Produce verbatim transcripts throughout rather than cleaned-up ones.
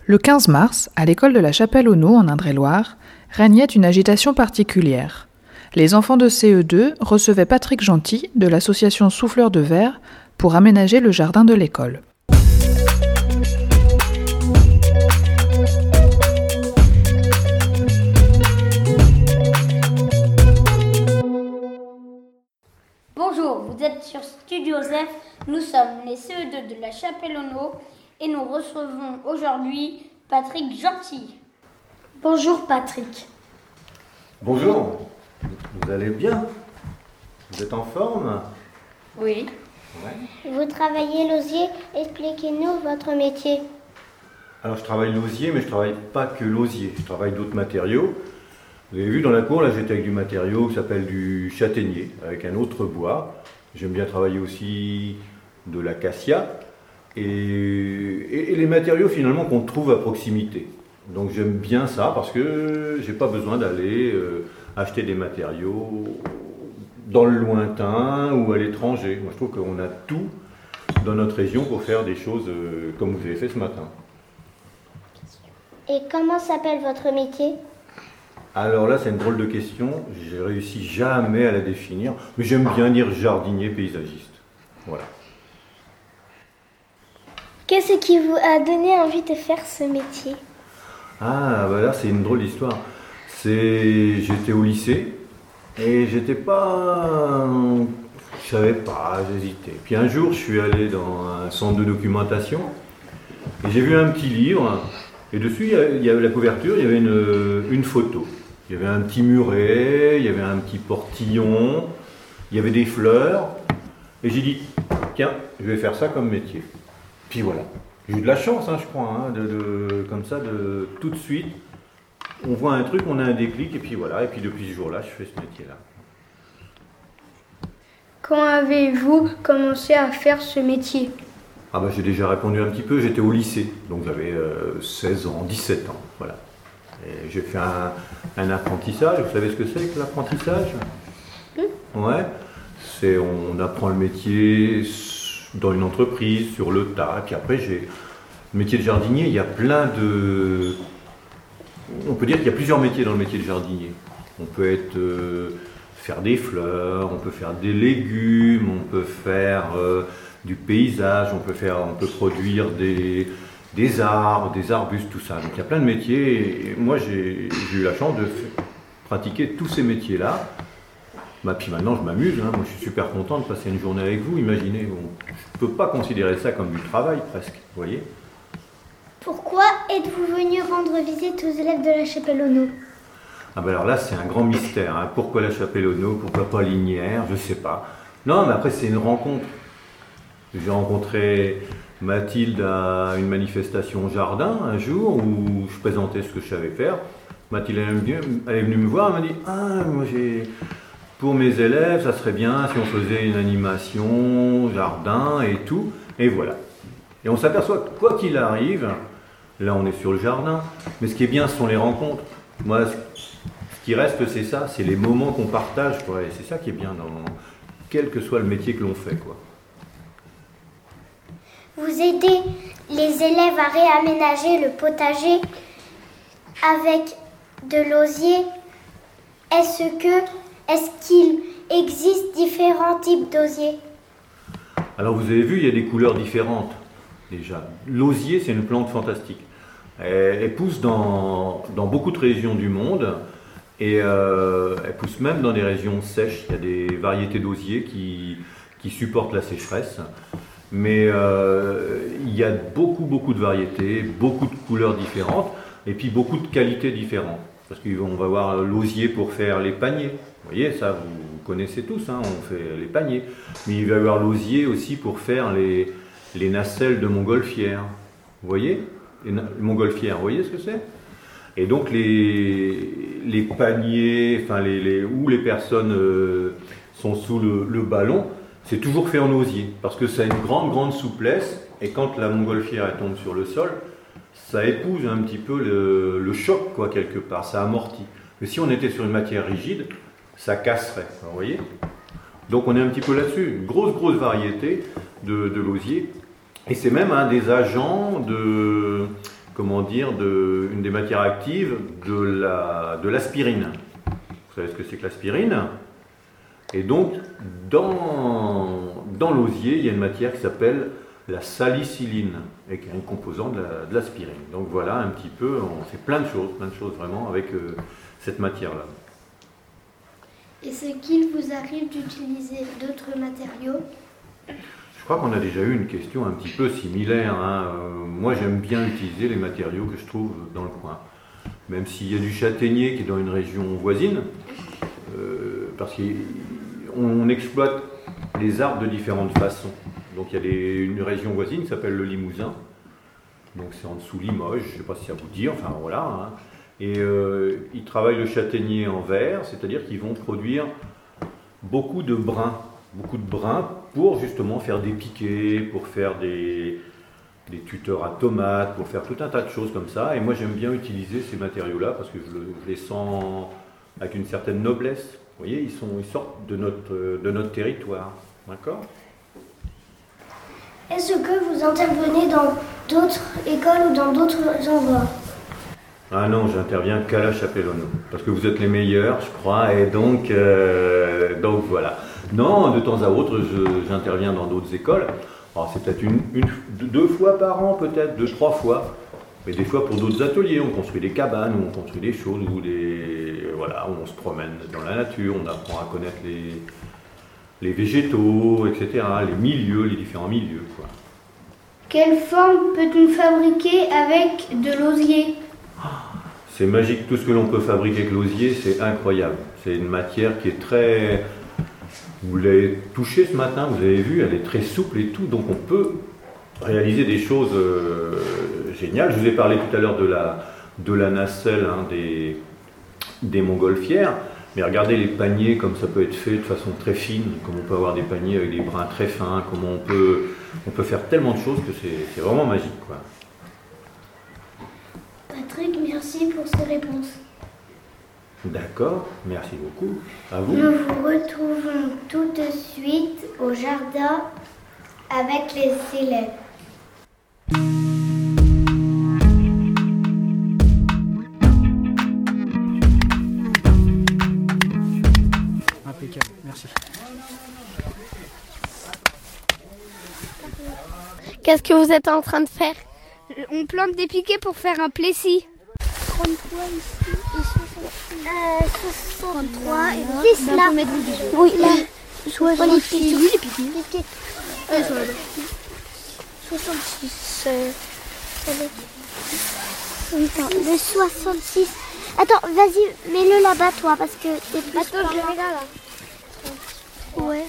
Le quinze mars, à l'école de la Chapelle-aux-Naux en Indre-et-Loire, régnait une agitation particulière. Les enfants de C E deux recevaient Patrick Gentil de l'association Souffleurs de Verre pour aménager le jardin de l'école. Bonjour, vous êtes sur Studio Z, nous sommes les C E deux de la Chapelle-aux-Naux et nous recevons aujourd'hui Patrick Gentil. Bonjour Patrick. Bonjour, vous allez bien? Vous êtes en forme? Oui. Ouais. Vous travaillez l'osier, expliquez-nous votre métier. Alors je travaille l'osier, mais je travaille pas que l'osier, je travaille d'autres matériaux. Vous avez vu dans la cour, là j'étais avec du matériau qui s'appelle du châtaignier, avec un autre bois. J'aime bien travailler aussi de l'acacia et, et, et les matériaux finalement qu'on trouve à proximité. Donc j'aime bien ça parce que j'ai pas besoin d'aller euh, acheter des matériaux dans le lointain ou à l'étranger. Moi je trouve qu'on a tout dans notre région pour faire des choses euh, comme vous avez fait ce matin. Et comment s'appelle votre métier? Alors là, c'est une drôle de question, j'ai réussi jamais à la définir, mais j'aime bien dire jardinier paysagiste. Voilà. Qu'est-ce qui vous a donné envie de faire ce métier? Ah, bah là, c'est une drôle d'histoire. C'est... J'étais au lycée et j'étais pas... Je savais pas, j'hésitais. Puis un jour, je suis allé dans un centre de documentation et j'ai vu un petit livre et dessus, il y avait la couverture, il y avait une, une photo. Il y avait un petit muret, il y avait un petit portillon, il y avait des fleurs. Et j'ai dit, tiens, je vais faire ça comme métier. Puis voilà. J'ai eu de la chance, hein, je crois, hein, de, de, comme ça, de tout de suite. On voit un truc, on a un déclic, et puis voilà. Et puis depuis ce jour-là, je fais ce métier-là. Quand avez-vous commencé à faire ce métier? Ah bah j'ai déjà répondu un petit peu, j'étais au lycée, donc j'avais euh, seize ans, dix-sept ans, voilà. Et j'ai fait un, un apprentissage. Vous savez ce que c'est que l'apprentissage? Mmh. Ouais. C'est on apprend le métier dans une entreprise, sur le tas. Puis après, j'ai le métier de jardinier. Il y a plein de. On peut dire qu'il y a plusieurs métiers dans le métier de jardinier. On peut être euh, faire des fleurs, on peut faire des légumes, on peut faire euh, du paysage, on peut faire, on peut produire des des arbres, des arbustes, tout ça. Donc il y a plein de métiers et moi j'ai eu la chance de pratiquer tous ces métiers-là. Bah, puis maintenant je m'amuse, hein. Moi je suis super content de passer une journée avec vous, imaginez. Bon, je ne peux pas considérer ça comme du travail presque, vous voyez. Pourquoi êtes-vous venu rendre visite aux élèves de la Chapelle-aux-Naux? Ah bah alors là c'est un grand mystère, hein. Pourquoi la Chapelle-aux-Naux, pourquoi pas Lignières, je ne sais pas. Non mais après c'est une rencontre. J'ai rencontré Mathilde à une manifestation au jardin un jour où je présentais ce que je savais faire. Mathilde elle est venue me voir, elle m'a dit « Ah, moi j'ai... Pour mes élèves, ça serait bien si on faisait une animation, jardin et tout. » Et voilà. Et on s'aperçoit que quoi qu'il arrive, là on est sur le jardin, mais ce qui est bien ce sont les rencontres. Moi, ce qui reste c'est ça, c'est les moments qu'on partage, quoi. Et c'est ça qui est bien dans quel que soit le métier que l'on fait, quoi. Vous aidez les élèves à réaménager le potager avec de l'osier. Est-ce que, est-ce qu'il existe différents types d'osier? Alors vous avez vu, il y a des couleurs différentes déjà. L'osier, c'est une plante fantastique. Elle, elle pousse dans, dans beaucoup de régions du monde et euh, elle pousse même dans des régions sèches. Il y a des variétés d'osier qui, qui supportent la sécheresse. Mais euh, il y a beaucoup, beaucoup de variétés, beaucoup de couleurs différentes et puis beaucoup de qualités différentes. Parce qu'on va voir l'osier pour faire les paniers. Vous voyez, ça, vous connaissez tous, hein, on fait les paniers. Mais il va y avoir l'osier aussi pour faire les, les nacelles de montgolfière. Vous voyez? Les montgolfières, vous voyez ce que c'est? Et donc les, les paniers, enfin les, les, où les personnes euh, sont sous le, le ballon, c'est toujours fait en osier, parce que ça a une grande, grande souplesse, et quand la montgolfière elle tombe sur le sol, ça épouse un petit peu le, le choc, quoi, quelque part, ça amortit. Mais si on était sur une matière rigide, ça casserait, vous voyez? Donc on est un petit peu là-dessus, une grosse, grosse variété de, de l'osier, et c'est même un des agents de, comment dire, de, une des matières actives de, la, de l'aspirine. Vous savez ce que c'est que l'aspirine? Et donc, dans, dans l'osier, il y a une matière qui s'appelle la salicyline, et qui est une composante de, la, de l'aspirine. Donc voilà, un petit peu, on fait plein de choses, plein de choses vraiment avec euh, cette matière-là. Est-ce qu'il vous arrive d'utiliser d'autres matériaux? Je crois qu'on a déjà eu une question un petit peu similaire. Hein. Euh, moi, j'aime bien utiliser les matériaux que je trouve dans le coin. Même s'il y a du châtaignier qui est dans une région voisine, euh, parce qu'on exploite les arbres de différentes façons. Donc il y a des, une région voisine qui s'appelle le Limousin. Donc c'est en dessous Limoges, je ne sais pas si ça vous dit, enfin voilà. Hein. Et euh, ils travaillent le châtaignier en verre, c'est-à-dire qu'ils vont produire beaucoup de brins. Beaucoup de brins pour justement faire des piquets, pour faire des, des tuteurs à tomates, pour faire tout un tas de choses comme ça. Et moi j'aime bien utiliser ces matériaux-là parce que je, le, je les sens avec une certaine noblesse. Vous voyez, ils, sont, ils sortent de notre, de notre territoire. D'accord ? Est-ce que vous intervenez dans d'autres écoles ou dans d'autres endroits? Ah non, j'interviens qu'à la Chapelle-aux-Naux, parce que vous êtes les meilleurs, je crois, et donc, euh, donc voilà. Non, de temps à autre, je, j'interviens dans d'autres écoles. Alors, c'est peut-être une, une, deux fois par an, peut-être, deux, trois fois. Mais des fois pour d'autres ateliers, on construit des cabanes, ou on construit des choses, ou des, voilà, on se promène dans la nature, on apprend à connaître les, les végétaux, et cetera, les milieux, les différents milieux, quoi. Quelle forme peut-on fabriquer avec de l'osier? C'est magique, tout ce que l'on peut fabriquer avec l'osier, c'est incroyable. C'est une matière qui est très... Vous l'avez touchée ce matin, vous avez vu, elle est très souple et tout, donc on peut réaliser des choses euh, géniales. Je vous ai parlé tout à l'heure de la, de la nacelle, hein, des, des montgolfières, mais regardez les paniers, comme ça peut être fait de façon très fine, comme on peut avoir des paniers avec des brins très fins, comment on peut, on peut faire tellement de choses que c'est, c'est vraiment magique, quoi. Patrick, merci pour ces réponses. D'accord, merci beaucoup. À vous. Nous vous retrouvons tout de suite au jardin avec les élèves. Impeccable, merci. Qu'est-ce que vous êtes en train de faire? On plante des piquets pour faire un plessis. trente-trois ici et soixante-six. Euh, soixante-trois et six là. Oui, là. soixante-six. Oui, les piquets. Piquets. Elles sont là. soixante-six. Euh, Attends, le soixante-six. Attends, vas-y, mets-le là-bas toi parce que t'es plus. Attends, je le mets là, là. Ouais.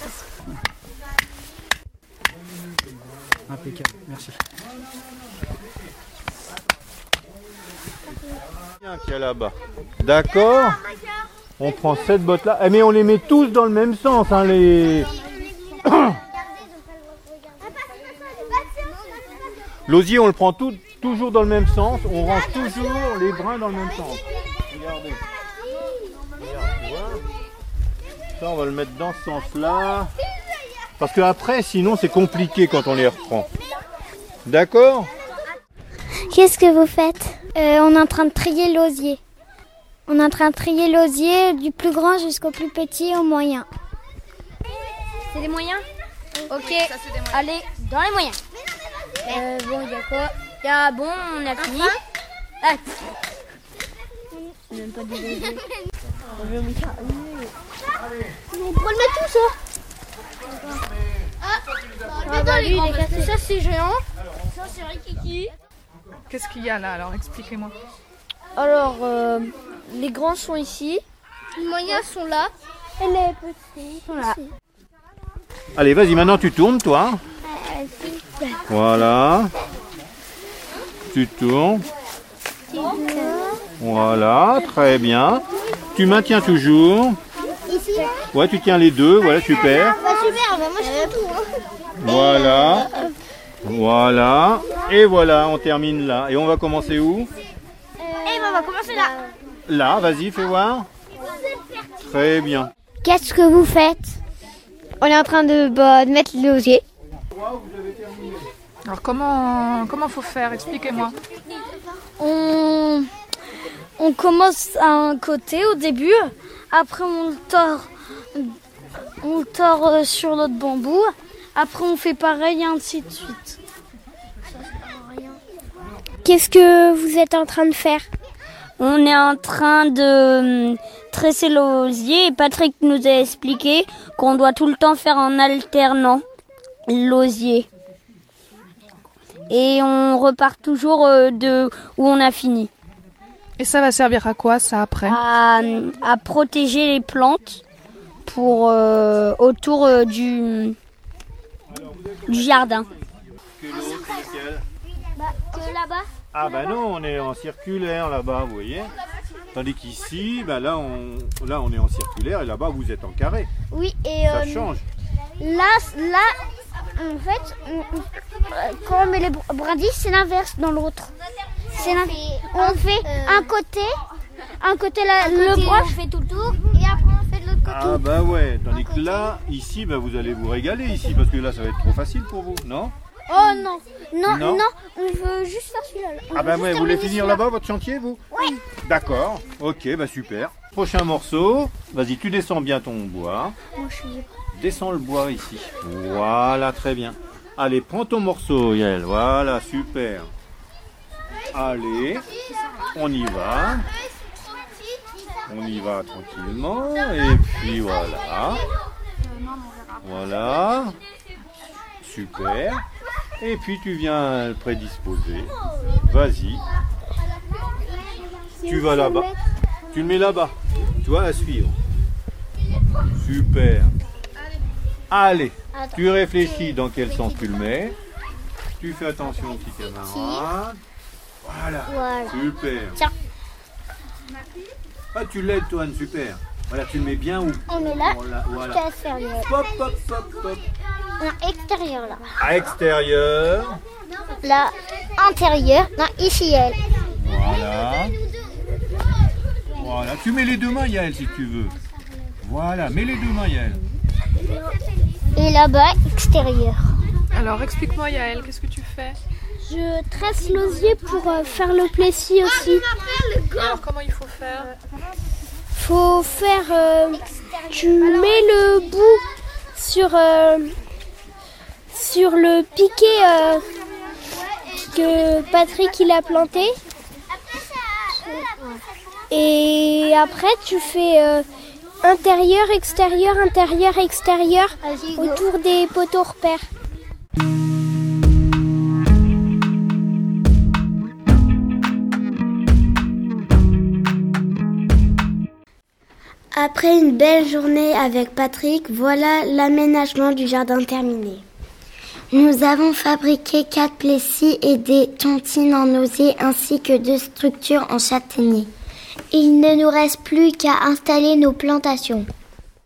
Impeccable, merci. Qui est là-bas. D'accord. On prend cette botte-là. Eh, mais on les met tous dans le même sens, hein, les... L'osier, on le prend tout, toujours dans le même sens. On range toujours les brins dans le même sens. Regardez. Regarde, tu vois. Ça, on va le mettre dans ce sens-là. Parce qu'après, sinon, c'est compliqué quand on les reprend. D'accord ? Qu'est-ce que vous faites? euh, On est en train de trier l'osier. On est en train de trier l'osier du plus grand jusqu'au plus petit au moyen. C'est des moyens? Ok, allez, dans les moyens. Euh, bon, il y a quoi? Il y a, bon, on a fini. Ah. Même pas de bébé. On veut mettre ça. On pourrait le mettre tout ça. Ah, bah lui, il est cassé. Ça, c'est géant. Ça, c'est Rikiki. Qu'est-ce qu'il y a là alors? Expliquez-moi. Alors, euh, les grands sont ici. Les moyens sont là. Et les petits sont là. Allez, vas-y, maintenant tu tournes, toi. Voilà. Tu tournes. Voilà, très bien. Tu maintiens toujours. Ouais, tu tiens les deux, voilà, super. Bah super, bah moi je fais tout. Hein. Voilà. Voilà. Et voilà, on termine là. Et on va commencer où? Et bah on va commencer là. Là, vas-y, fais voir. Très bien. Qu'est-ce que vous faites? On est en train de, bah, de mettre l'osier. Alors comment comment faut faire? Expliquez-moi. on, on commence à un côté au début, après on le tord, on le tord sur l'autre bambou, après on fait pareil et ainsi de suite. Qu'est-ce que vous êtes en train de faire? On est en train de tresser l'osier et Patrick nous a expliqué qu'on doit tout le temps faire en alternant l'osier. Et on repart toujours de où on a fini. Et ça va servir à quoi, ça, après? À, à protéger les plantes pour, euh, autour euh, du, du jardin. Que l'autre, c'est lequel? Bah, que là-bas. Ah bah non, on est en circulaire là-bas, vous voyez. Tandis qu'ici, bah là, on, là on est en circulaire et là-bas vous êtes en carré. Oui, et Ça euh, change. là, là, en fait, on- on- quand on met les br- brindilles, c'est l'inverse dans l'autre. C'est l'in- on fait un côté, un côté la, le branche. On fait tout le tour et après on fait de l'autre côté. Ah bah ouais, tandis que là, ici, bah vous allez vous régaler ici parce que là ça va être trop facile pour vous, non? Oh non, non, Non. non, on veut juste faire celui-là. On Ah veut bah juste ouais, vous voulez terminer finir celui-là. là-bas votre chantier vous? Oui. D'accord, ok, bah super. Prochain morceau, vas-y tu descends bien ton bois. Moi, je suis... Descends le bois ici. Voilà, très bien. Allez, prends ton morceau Yael, voilà, super. Allez, on y va. On y va tranquillement et puis voilà. Voilà. Super. Et puis tu viens le prédisposer. Vas-y. Tu vas là-bas. Tu le mets là-bas. Tu vois, à suivre. Super. Allez. Tu réfléchis dans quel sens tu le mets. Tu fais attention, petit camarade. Voilà. Voilà. Super. Tiens. Ah, tu l'aides, Toine, super. Voilà, tu le mets bien où? On met là, Voilà. voilà. jusqu'à l'extérieur. Hop, hop, hop, hop. Non, extérieur là. À extérieur. Là, intérieur. Non, ici elle. Voilà. Voilà. Tu mets les deux mains, Yael, si tu veux. Voilà, mets les deux mains, Yael. Et là-bas, extérieur. Alors, explique-moi, Yael, qu'est-ce que tu fais? Je tresse l'osier pour euh, faire le plessis aussi. Alors, comment il faut faire? Faut faire. euh, tu mets le bout sur euh, sur le piquet euh, que Patrick il a planté. Et après tu fais euh, intérieur, extérieur, intérieur, extérieur autour des poteaux repères. Après une belle journée avec Patrick, voilà l'aménagement du jardin terminé. Nous avons fabriqué quatre plessis et des tontines en osier ainsi que deux structures en châtaignier. Il ne nous reste plus qu'à installer nos plantations.